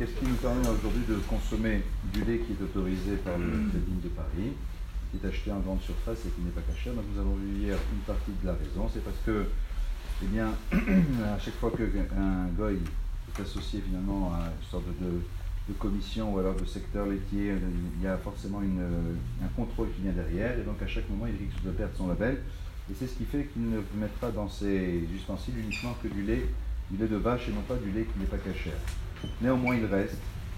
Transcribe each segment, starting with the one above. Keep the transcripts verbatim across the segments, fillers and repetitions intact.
qu'est-ce qui nous permet aujourd'hui de consommer du lait qui est autorisé par le Crédit de Paris, qui est acheté en grande surface et qui n'est pas caché? Donc nous avons vu hier une partie de la raison, c'est parce que, eh bien, à chaque fois qu'un goy est associé finalement à une sorte de, de commission ou alors de secteur laitier, il y a forcément une, un contrôle qui vient derrière, et donc à chaque moment il risque de perdre son label, et c'est ce qui fait qu'il ne mettra dans ses ustensiles uniquement que du lait, du lait de vache et non pas du lait qui n'est pas caché. Néanmoins, il reste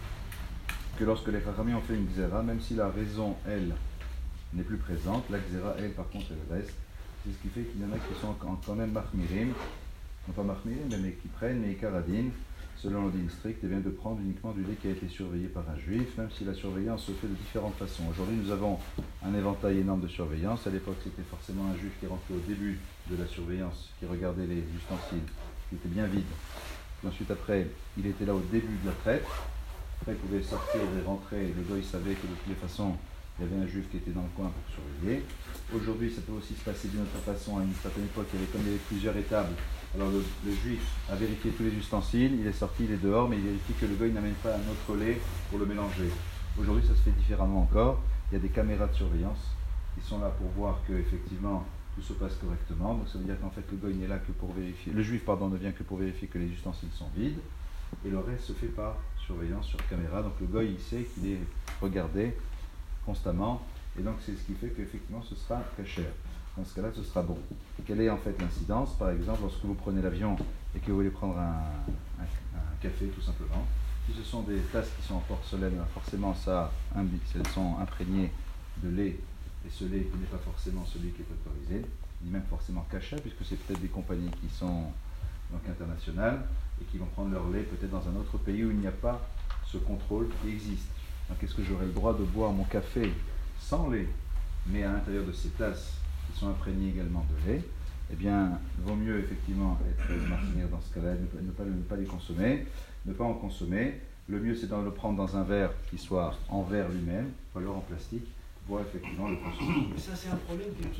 que lorsque les Chachamim ont fait une xéra, même si la raison, elle, n'est plus présente, la xéra, elle, par contre, elle reste. C'est ce qui fait qu'il y en a qui sont quand même marmirim, non pas marmirim, mais qui prennent les karadines, selon le din strict, et bien de prendre uniquement du lait qui a été surveillé par un juif, même si la surveillance se fait de différentes façons. Aujourd'hui, nous avons un éventail énorme de surveillance. À l'époque, c'était forcément un juif qui rentrait au début de la surveillance, qui regardait les ustensiles, qui étaient bien vides. Puis ensuite, après, il était là au début de la traite. Après, il pouvait sortir et rentrer. Le goy savait que de toutes les façons, il y avait un juif qui était dans le coin pour surveiller. Aujourd'hui, ça peut aussi se passer d'une autre façon. À une certaine époque, il y avait comme il y avait plusieurs étables. Alors le, le juif a vérifié tous les ustensiles, il est sorti, il est dehors, mais il vérifie que le goy n'amène pas un autre lait pour le mélanger. Aujourd'hui, ça se fait différemment encore. Il y a des caméras de surveillance qui sont là pour voir que effectivement tout se passe correctement. Donc ça veut dire qu'en fait le goy n'est là que pour vérifier, le juif pardon ne vient que pour vérifier que les ustensiles sont vides, et le reste se fait par surveillance sur caméra. Donc le goy il sait qu'il est regardé constamment, et donc c'est ce qui fait qu'effectivement ce sera kasher. Dans ce cas-là, ce sera bon. Quelle est en fait l'incidence? Par exemple, lorsque vous prenez l'avion et que vous voulez prendre un, un, un café tout simplement, si ce sont des tasses qui sont en porcelaine, forcément ça, elles sont imprégnées de lait, et ce lait qui n'est pas forcément celui qui est autorisé, ni même forcément caché, puisque c'est peut-être des compagnies qui sont donc internationales et qui vont prendre leur lait peut-être dans un autre pays où il n'y a pas ce contrôle qui existe. Donc est-ce que j'aurai le droit de boire mon café sans lait, mais à l'intérieur de ces tasses qui sont imprégnées également de lait? Eh bien, il vaut mieux effectivement être martinière dans ce cas-là, ne pas, ne, pas, ne pas les consommer, ne pas en consommer. Le mieux c'est de le prendre dans un verre qui soit en verre lui-même, ou alors en plastique, pour effectivement le consommer. Mais ça c'est un problème qui